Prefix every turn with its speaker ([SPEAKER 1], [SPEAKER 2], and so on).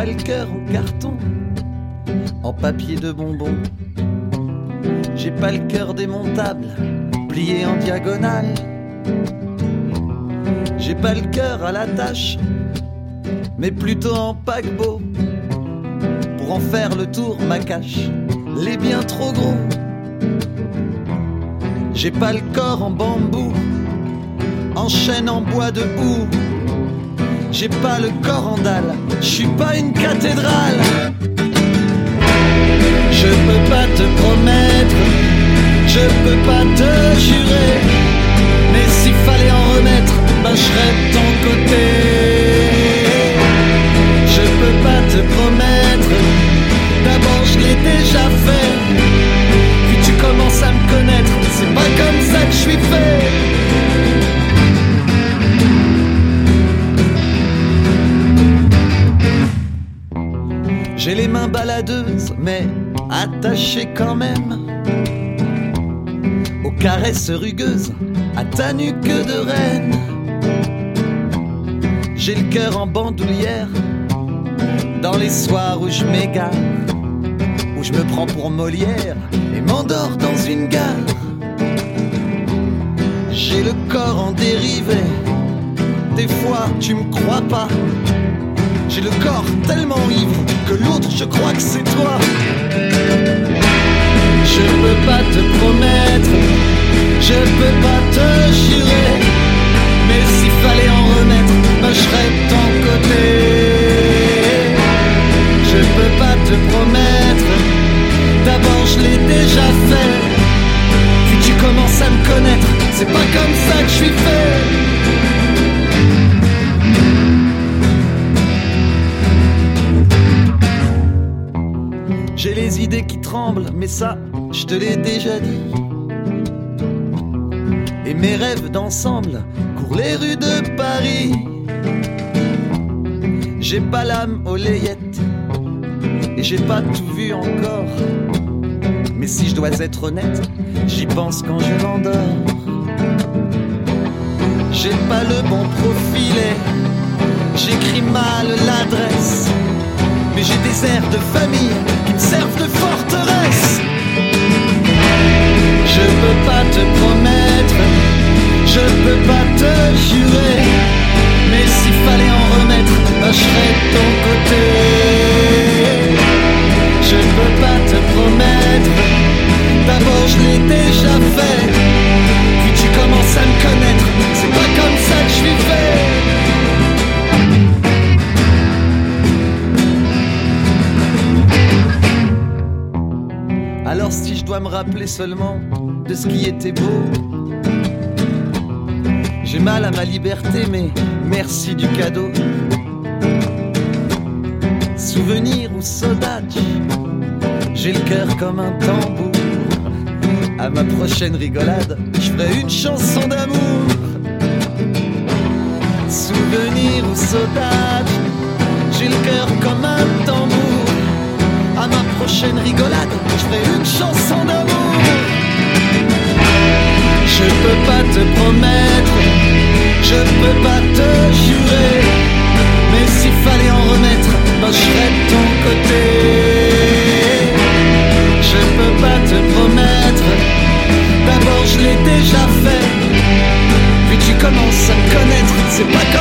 [SPEAKER 1] pas le cœur en carton, en papier de bonbons. J'ai pas le cœur démontable, plié en diagonale. J'ai pas le cœur à la tâche, mais plutôt en paquebot. Pour en faire le tour, ma cache, les bien trop gros. J'ai pas le corps en bambou, en chêne en bois de houx. J'ai pas le corps en dalle, je suis pas une cathédrale. Je peux pas te promettre, je peux pas te jurer, mais s'il fallait en remettre, ben je serais de ton côté. Je peux pas te promettre, d'abord je l'ai déjà fait. Puis tu commences à me connaître, c'est pas comme ça que je suis fait. J'ai les mains baladeuses, mais attachées quand même aux caresses rugueuses, à ta nuque de reine. J'ai le cœur en bandoulière, dans les soirs où je m'égare, où je me prends pour Molière et m'endors dans une gare. J'ai le corps en dérivé, des fois tu me crois pas. J'ai le corps tellement ivre que l'autre je crois que c'est toi. Je peux pas te promettre, je peux pas te jurer, mais s'il fallait en remettre, ben je serais de ton côté. Je peux pas te promettre, d'abord je l'ai déjà fait. Puis tu commences à me connaître, c'est pas comme ça que je suis fait. J'ai les idées qui tremblent, mais ça, je te l'ai déjà dit. Et mes rêves d'ensemble courent les rues de Paris. J'ai pas l'âme aux layettes, et j'ai pas tout vu encore. Mais si je dois être honnête, j'y pense quand je m'endors. J'ai pas le bon profilet, j'écris mal l'adresse, mais j'ai des airs de famille qui me servent de forteresse. Je peux pas te promettre, je peux pas te jurer, mais s'il fallait en remettre, ben je serais de ton côté. Je peux pas te promettre, d'abord je l'ai déjà fait. Puis tu commences à me connaître, c'est pas comme ça que je suis fait. Alors si je dois me rappeler seulement de ce qui était beau, j'ai mal à ma liberté, mais merci du cadeau. Souvenir ou saudade, j'ai le cœur comme un tambour. À ma prochaine rigolade, je ferai une chanson d'amour. Souvenir ou saudade, j'ai le cœur comme un tambour. À ma prochaine rigolade, je ferai une chanson d'amour. Je peux pas te promettre, je peux pas te jurer, mais s'il fallait en remettre, ben je serais de ton côté. Je peux pas te promettre, d'abord je l'ai déjà fait. Puis tu commences à me connaître, c'est pas